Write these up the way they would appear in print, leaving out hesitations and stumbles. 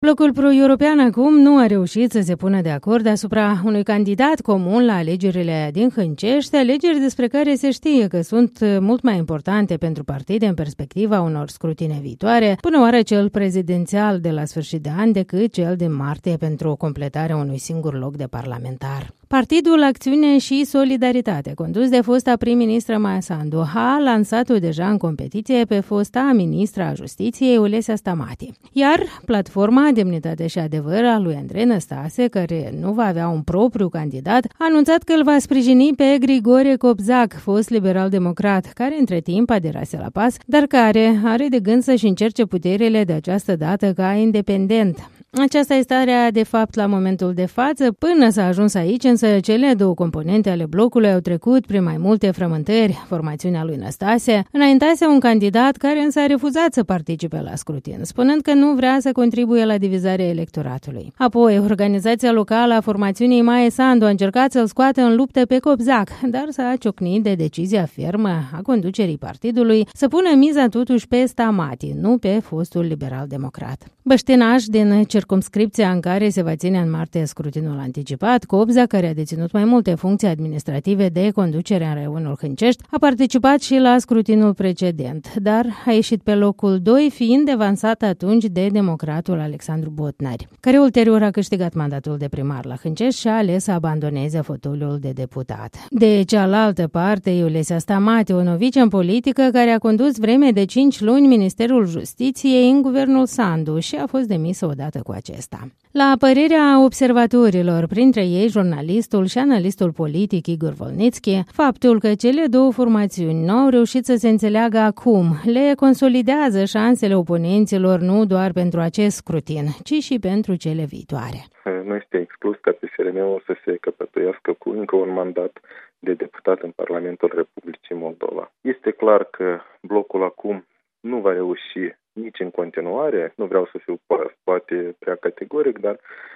Blocul pro-european acum nu a reușit să se pună de acord asupra unui candidat comun la alegerile din Hâncești, alegeri despre care se știe că sunt mult mai importante pentru partide în perspectiva unor scrutine viitoare, până oară cel prezidențial de la sfârșit de an decât cel din martie pentru completarea unui singur loc de parlamentar. Partidul Acțiune și Solidaritate, condus de fosta prim-ministră Maia Sandu, a lansat-o deja în competiție pe fosta ministra a Justiției, Olesia Stamati. Iar platforma Demnitate și Adevăr a lui Andrei Năstase, care nu va avea un propriu candidat, a anunțat că îl va sprijini pe Grigore Cobzac, fost liberal-democrat, care între timp aderase la PAS, dar care are de gând să-și încerce puterile de această dată ca independent. Aceasta este starea de fapt la momentul de față. Până s-a ajuns aici, însă cele două componente ale blocului au trecut prin mai multe frământări. Formațiunea lui Năstase înaintase un candidat care însă a refuzat să participe la scrutin, spunând că nu vrea să contribuie la divizarea electoratului. Apoi, organizația locală a formațiunii Maia Sandu a încercat să-l scoată în luptă pe Cobzac, dar s-a ciocnit de decizia fermă a conducerii partidului să pună miza totuși pe Stamati, nu pe fostul liberal-democrat. Băștinaș din circumscripția în care se va ține în martie scrutinul anticipat, Cobzac, care a deținut mai multe funcții administrative de conducere în reionul Hâncești, a participat și la scrutinul precedent, dar a ieșit pe locul 2, fiind devansat atunci de democratul Alexandru Botnari, care ulterior a câștigat mandatul de primar la Hâncești și a ales să abandoneze fotoliul de deputat. De cealaltă parte, Olesia Stamati, o novice în politică care a condus vreme de 5 luni Ministerul Justiției în guvernul Sandu și a fost demisă odată cu acesta. La părerea observatorilor, printre ei jurnalistul și analistul politic Igor Volnitski, faptul că cele două formațiuni nu au reușit să se înțeleagă acum le consolidează șansele oponenților nu doar pentru acest scrutin, ci și pentru cele viitoare. Nu este exclus ca PSRM-ul să se căpătuiască cu încă un mandat de deputat în Parlamentul Republicii Moldova. Este clar că blocul acum nu va reuși nici în continuare, nu vreau să fiu poate prea categoric, dar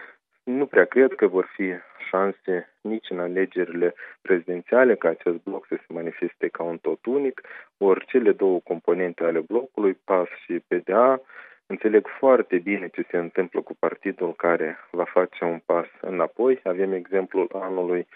nu prea cred că vor fi șanse nici în alegerile prezidențiale ca acest bloc să se manifeste ca un tot unic, ori cele două componente ale blocului, PAS și PDA, înțeleg foarte bine ce se întâmplă cu partidul care va face un pas înapoi. Avem exemplul anului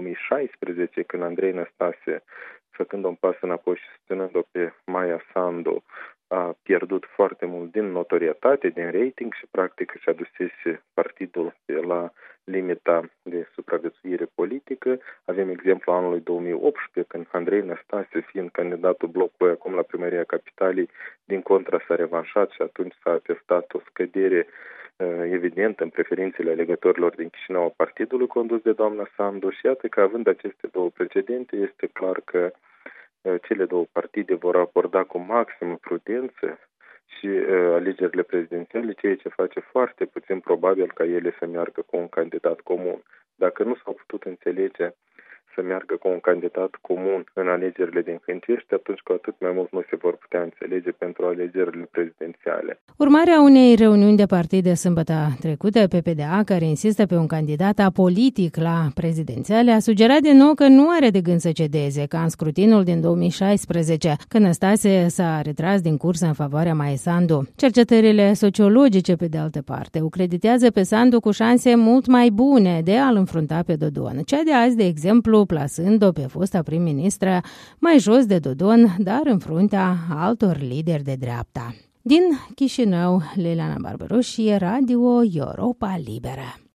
2016, când Andrei Năstase, făcând un pas înapoi și susținând-o pe Maia Sandu, a pierdut foarte mult din notorietate, din rating și practic își adusese partidul la limita de supraviețuire politică. Avem exemplu anului 2018, când Andrei Năstase, fiind candidatul blocului acum la primăria capitalei, din contra s-a revanșat și atunci s-a atestat o scădere evidentă în preferințele alegătorilor din Chișinău a partidului condus de doamna Sandu și iată că având aceste două precedente, este clar că cele două partide vor aborda cu maximă prudență și alegerile prezidențiale, ceea ce face foarte puțin probabil ca ele să meargă cu un candidat comun. Dacă nu s-au putut înțelege să meargă cu un candidat comun în alegerile din Hâncești, atunci cu atât mai mult nu se vor putea înțelege pentru alegerile prezidențiale. Urmarea unei reuniuni de partid de sâmbătă trecută, PPDA, care insistă pe un candidat apolitic la prezidențiale, a sugerat din nou că nu are de gând să cedeze, ca în scrutinul din 2016, când Năstase s-a retras din cursă în favoarea Maia Sandu. Cercetările sociologice, pe de altă parte, o creditează pe Sandu cu șanse mult mai bune de a-l înfrunta pe Dodon. Cea de azi, de exemplu, plasând-o pe fosta prim-ministră mai jos de Dodon, dar în fruntea altor lideri de dreapta. Din Chișinău, Liliana Barbaroșie, Radio Europa Liberă.